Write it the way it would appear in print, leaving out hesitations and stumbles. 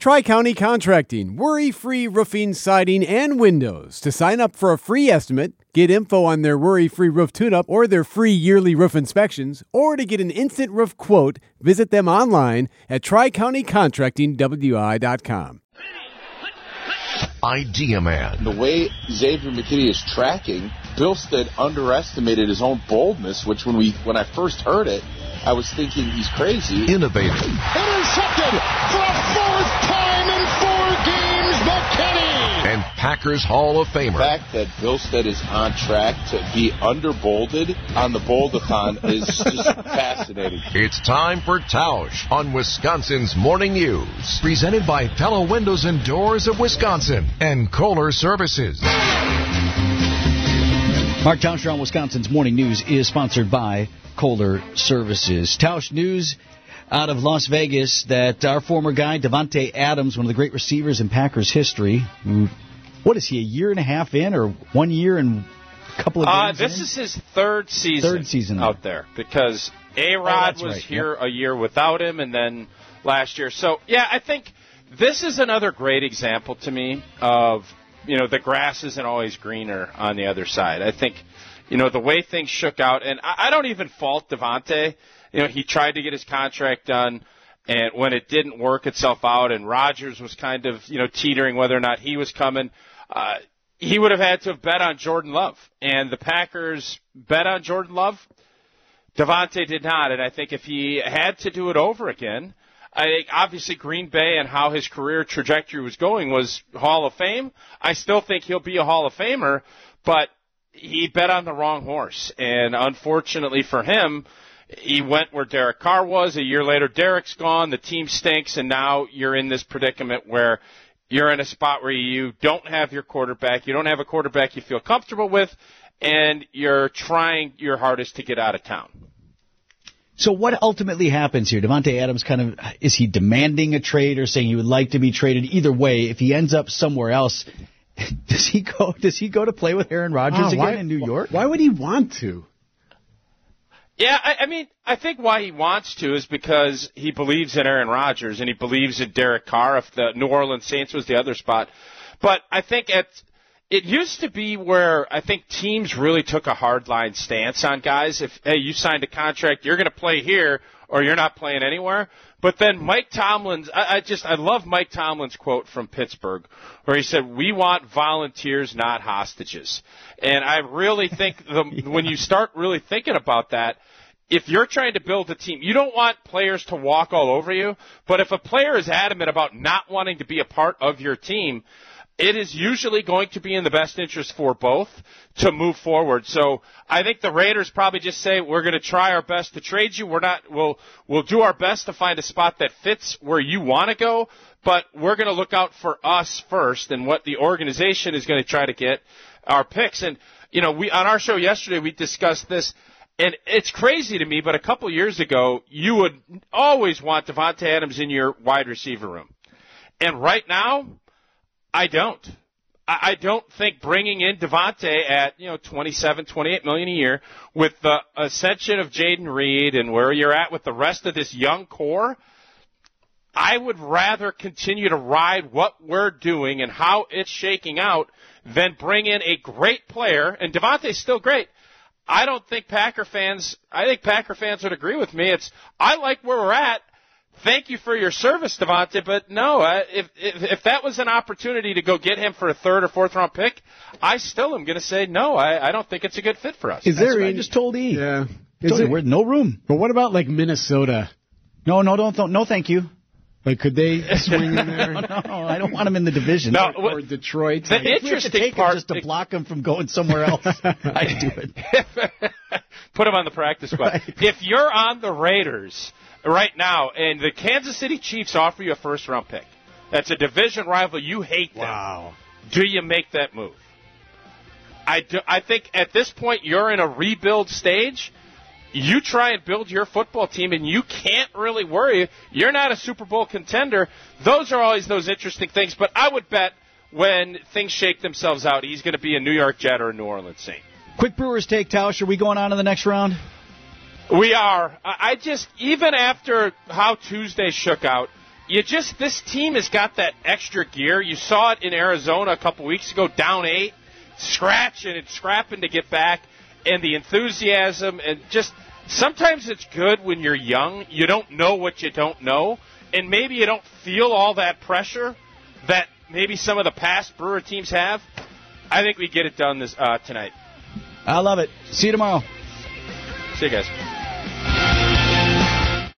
Tri-County Contracting, worry-free roofing, siding, and windows. To sign up for a free estimate, get info on their worry-free roof tune-up or their free yearly roof inspections, or to get an instant roof quote, visit them online at TriCountyContractingWI.com. Idea Man. The way Xavier McKinney is tracking, Billstead underestimated his own boldness, which when I first heard it, I was thinking he's crazy. Innovative. Intercepted for a fourth time in 4 games, McKinney! And Packers Hall of Famer. The fact that Billstead is on track to be underbolded on the Boldathon is just fascinating. It's time for Tausch on Wisconsin's Morning News. Presented by Pella Windows and Doors of Wisconsin and Kohler Services. Mark Tauscher on Wisconsin's Morning News is sponsored by Kohler Services. Tausch news out of Las Vegas that our former guy, Davante Adams, one of the great receivers in Packers history, what is he, a year and a half in or 1 year and a couple of games This in? is his third season out there because A-Rod was here a year without him and then last year. So, yeah, I think this is another great example to me of, the grass isn't always greener on the other side. I think, the way things shook out, and I don't even fault Davante. He tried to get his contract done, and when it didn't work itself out, and Rodgers was kind of, teetering whether or not he was coming, he would have had to have bet on Jordan Love. And the Packers bet on Jordan Love. Davante did not, and I think if he had to do it over again, I think obviously Green Bay and how his career trajectory was going was Hall of Fame. I still think he'll be a Hall of Famer, but he bet on the wrong horse. And unfortunately for him, he went where Derek Carr was. A year later, Derek's gone. The team stinks, and now you're in this predicament where you're in a spot where you don't have your quarterback. You don't have a quarterback you feel comfortable with, and you're trying your hardest to get out of town. So what ultimately happens here? Davante Adams is he demanding a trade or saying he would like to be traded? Either way, if he ends up somewhere else, does he go to play with Aaron Rodgers again in New York? Why would he want to? Yeah, I think why he wants to is because he believes in Aaron Rodgers and he believes in Derek Carr if the New Orleans Saints was the other spot. But I think it used to be where I think teams really took a hardline stance on guys. If, hey, you signed a contract, you're going to play here or you're not playing anywhere. But then Mike Tomlin's, I love Mike Tomlin's quote from Pittsburgh where he said, "We want volunteers, not hostages." And I really think when you start really thinking about that, if you're trying to build a team, you don't want players to walk all over you. But if a player is adamant about not wanting to be a part of your team, it is usually going to be in the best interest for both to move forward. So I think the Raiders probably just say, we're going to try our best to trade you. We'll do our best to find a spot that fits where you want to go, but we're going to look out for us first and what the organization is going to try to get our picks. And, on our show yesterday, we discussed this. And it's crazy to me, but a couple years ago, you would always want Davante Adams in your wide receiver room. And right now, I don't. I don't think bringing in Davante at, $27, $28 million a year with the ascension of Jaden Reed and where you're at with the rest of this young core, I would rather continue to ride what we're doing and how it's shaking out than bring in a great player. And Davante's still great. I think Packer fans would agree with me. I like where we're at. Thank you for your service, Davante, but no, if that was an opportunity to go get him for a third or fourth round pick, I still am going to say no. I don't think it's a good fit for us. That's what I just told E. Yeah. We're no room. But what about like Minnesota? No, don't. No, thank you. Like, could they swing in there? No, I don't want him in the division. No, or Detroit. The interesting part just to block him from going somewhere else. I'd do it. Put him on the practice squad. Right. If you're on the Raiders right now and the Kansas City Chiefs offer you a first-round pick, that's a division rival, you hate them. Wow. Do you make that move? I think at this point you're in a rebuild stage. You try and build your football team, and you can't really worry. You're not a Super Bowl contender. Those are always those interesting things. But I would bet when things shake themselves out, he's going to be a New York Jet or a New Orleans Saint. Quick Brewers take, Tausch. Are we going on to the next round? We are. I just, even after how Tuesday shook out, this team has got that extra gear. You saw it in Arizona a couple weeks ago, down 8, scratching and scrapping to get back, and the enthusiasm, and just sometimes it's good when you're young. You don't know what you don't know, and maybe you don't feel all that pressure that maybe some of the past Brewer teams have. I think we get it done tonight. I love it. See you tomorrow. See you guys.